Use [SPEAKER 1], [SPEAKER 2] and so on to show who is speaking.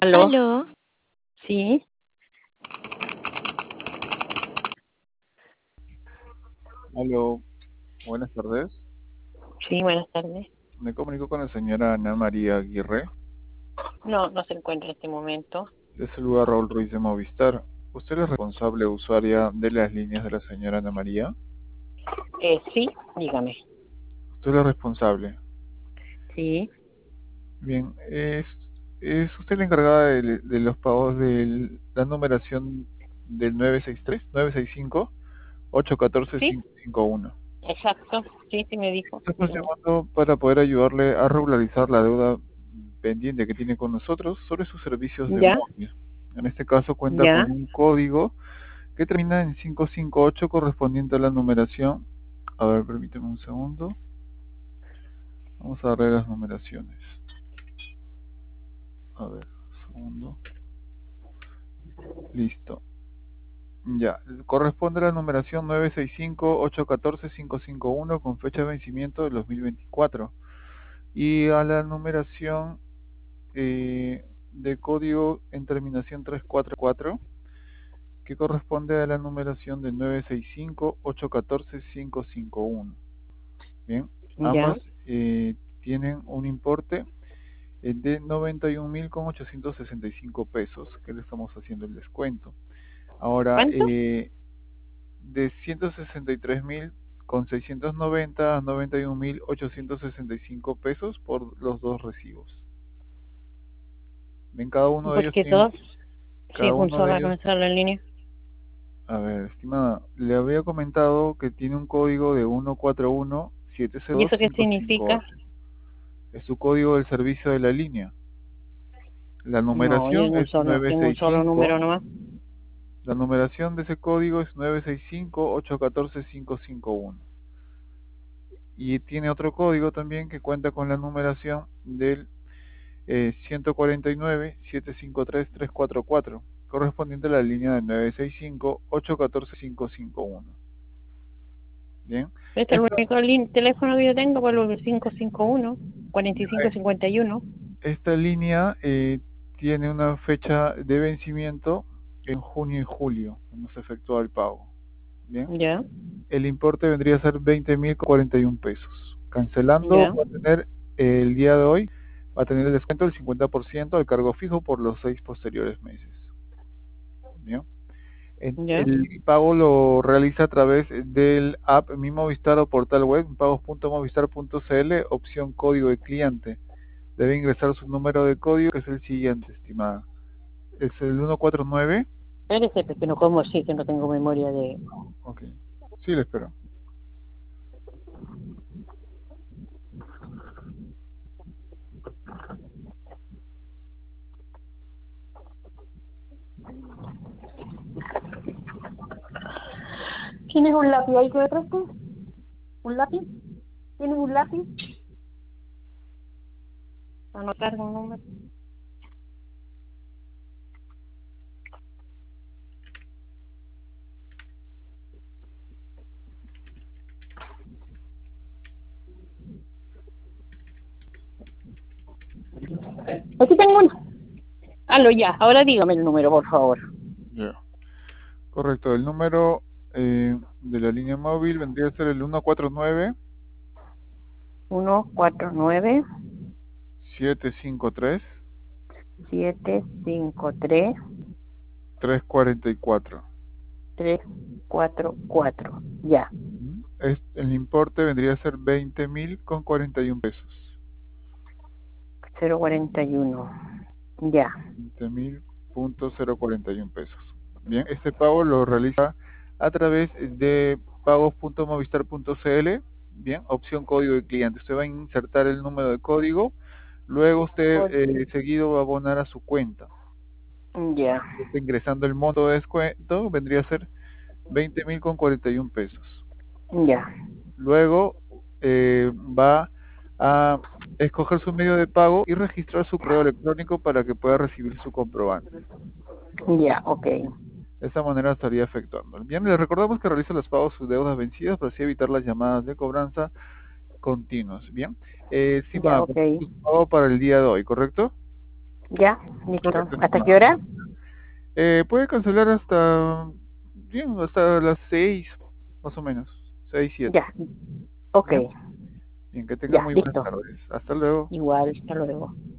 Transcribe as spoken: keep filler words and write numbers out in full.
[SPEAKER 1] ¿Aló?
[SPEAKER 2] Aló,
[SPEAKER 1] Sí,
[SPEAKER 3] Aló, buenas tardes.
[SPEAKER 1] sí, buenas tardes.
[SPEAKER 3] Me comunico con la señora Ana María Aguirre.
[SPEAKER 1] No, no se encuentra en este momento.
[SPEAKER 3] Le saluda Raúl Ruiz de Movistar. ¿Usted es responsable usuaria de las líneas de la señora Ana María?
[SPEAKER 1] Eh, sí, dígame.
[SPEAKER 3] Usted es la responsable.
[SPEAKER 1] Sí,
[SPEAKER 3] Bien, es, es usted la encargada de, de los pagos de la numeración del nueve seis tres, nueve seis cinco, ocho uno cuatro,
[SPEAKER 1] sí,
[SPEAKER 3] cinco cinco uno.
[SPEAKER 1] exacto. Sí, sí me dijo.
[SPEAKER 3] Estamos
[SPEAKER 1] Dígame.
[SPEAKER 3] llamando para poder ayudarle a regularizar la deuda pendiente que tiene con nosotros sobre sus servicios de
[SPEAKER 1] Ya,
[SPEAKER 3] móvil. En este caso cuenta
[SPEAKER 1] ya.
[SPEAKER 3] con un código que termina en cinco cinco ocho correspondiente a la numeración. A ver, permíteme un segundo. Vamos a darle las numeraciones. A ver, un segundo. Listo. Ya, corresponde a la numeración nueve seis cinco, ocho uno cuatro, cinco cinco uno con fecha de vencimiento del dos mil veinticuatro. Y a la numeración eh, de código en terminación tres cuatro cuatro, que corresponde a la numeración de nueve seis cinco, ocho uno cuatro, cinco cinco uno. Bien,
[SPEAKER 1] Ya.
[SPEAKER 3] ambas eh, tienen un importe eh, de noventa y un mil con ochocientos sesenta y cinco pesos, que le estamos haciendo el descuento. Ahora,
[SPEAKER 1] ¿Cuánto?
[SPEAKER 3] eh, de ciento sesenta y tres mil con seiscientos noventa a noventa y un mil ochocientos sesenta y cinco pesos por los dos recibos. Bien, cada uno de
[SPEAKER 1] ¿Por
[SPEAKER 3] ellos
[SPEAKER 1] qué
[SPEAKER 3] tiene,
[SPEAKER 1] dos? Si
[SPEAKER 3] cada
[SPEAKER 1] es un
[SPEAKER 3] uno de
[SPEAKER 1] solo que
[SPEAKER 3] ellos,
[SPEAKER 1] me sale en línea.
[SPEAKER 3] a ver, estimada, le había comentado que tiene un código de uno cuatro uno siete cero
[SPEAKER 1] ¿Y
[SPEAKER 3] dos
[SPEAKER 1] eso qué
[SPEAKER 3] cinco cinco
[SPEAKER 1] significa?
[SPEAKER 3] ocho. Es su código del servicio de la línea. La
[SPEAKER 1] No, y es
[SPEAKER 3] numeración
[SPEAKER 1] un
[SPEAKER 3] es
[SPEAKER 1] solo, tengo un solo
[SPEAKER 3] nueve seis cinco.
[SPEAKER 1] número nomás.
[SPEAKER 3] La numeración de ese código es nueve seis cinco, ocho uno cuatro, cinco cinco uno. Y tiene otro código también que cuenta con la numeración del eh, ciento cuarenta y nueve, setecientos cincuenta y tres, trescientos cuarenta y cuatro, correspondiente a la línea de nueve seis cinco, ocho uno cuatro, cinco cinco uno. Bien,
[SPEAKER 1] Este es el
[SPEAKER 3] esta,
[SPEAKER 1] único lin- teléfono que yo tengo, por el cinco cinco uno, cuarenta y cinco cincuenta y uno.
[SPEAKER 3] esta línea eh, tiene una fecha de vencimiento en junio y julio, cuando se efectúa el pago. Bien,
[SPEAKER 1] Ya,
[SPEAKER 3] el importe vendría a ser veinte mil cuarenta y un pesos. Cancelando,
[SPEAKER 1] ya,
[SPEAKER 3] va a tener eh, el día de hoy, va a tener el descuento del cincuenta por ciento al cargo fijo por los seis posteriores meses. Bien. El,
[SPEAKER 1] ya.
[SPEAKER 3] el pago lo realiza a través del app Mi Movistar o portal web pagos punto movistar punto cl, opción código de cliente. Debe ingresar su número de código, que es el siguiente, estimada. Es el uno cuatro nueve.
[SPEAKER 1] Espérese, porque no como así, que no tengo memoria de...
[SPEAKER 3] Ok, sí, le espero.
[SPEAKER 1] ¿Tienes un lápiz ahí que me prestes? ¿Un lápiz? ¿Tienes un lápiz? Anotar un número. Aquí tengo uno. Aló, ya. Ahora dígame el número, por favor.
[SPEAKER 3] Ya. Correcto, el número eh, de la línea móvil vendría a ser el uno cuatro nueve,
[SPEAKER 1] Uno cuatro nueve
[SPEAKER 3] siete cinco tres,
[SPEAKER 1] siete cinco tres
[SPEAKER 3] tres cuatro cuatro.
[SPEAKER 1] tres cuatro cuatro. Ya.
[SPEAKER 3] Es, el importe vendría a ser veinte mil con cuarenta y un pesos.
[SPEAKER 1] Cero cuarenta y uno. Ya.
[SPEAKER 3] veinte mil punto cero cuarenta y un pesos. Bien, este pago lo realiza a través de pagos punto movistar punto cl. Bien, opción código de cliente. Usted va a insertar el número de código, luego usted eh, seguido va a abonar a su cuenta.
[SPEAKER 1] Ya.
[SPEAKER 3] Está ingresando el monto de descuento, vendría a ser veinte mil con cuarenta y un pesos.
[SPEAKER 1] Ya.
[SPEAKER 3] Luego eh, va a escoger su medio de pago y registrar su correo electrónico para que pueda recibir su comprobante.
[SPEAKER 1] Ya, ok.
[SPEAKER 3] De esta manera estaría efectuando. Bien, les recordamos que realiza los pagos sus deudas vencidas para así evitar las llamadas de cobranza continuas. Bien, eh,
[SPEAKER 1] Ya,
[SPEAKER 3] estimada,
[SPEAKER 1] ok.
[SPEAKER 3] pago para el día de hoy, ¿correcto?
[SPEAKER 1] Ya, listo.
[SPEAKER 3] Correcto,
[SPEAKER 1] ¿Hasta
[SPEAKER 3] estimado.
[SPEAKER 1] qué hora?
[SPEAKER 3] Eh, puede cancelar hasta, bien, hasta las seis, más o menos, seis, siete.
[SPEAKER 1] Ya, ok.
[SPEAKER 3] ¿Ya? Bien, que tenga
[SPEAKER 1] Ya,
[SPEAKER 3] muy buenas
[SPEAKER 1] listo.
[SPEAKER 3] tardes. Hasta luego.
[SPEAKER 1] Igual, hasta luego.